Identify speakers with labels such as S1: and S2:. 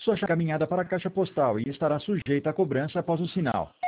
S1: Sua chave caminhada para a caixa postal e estará sujeita à cobrança após o sinal.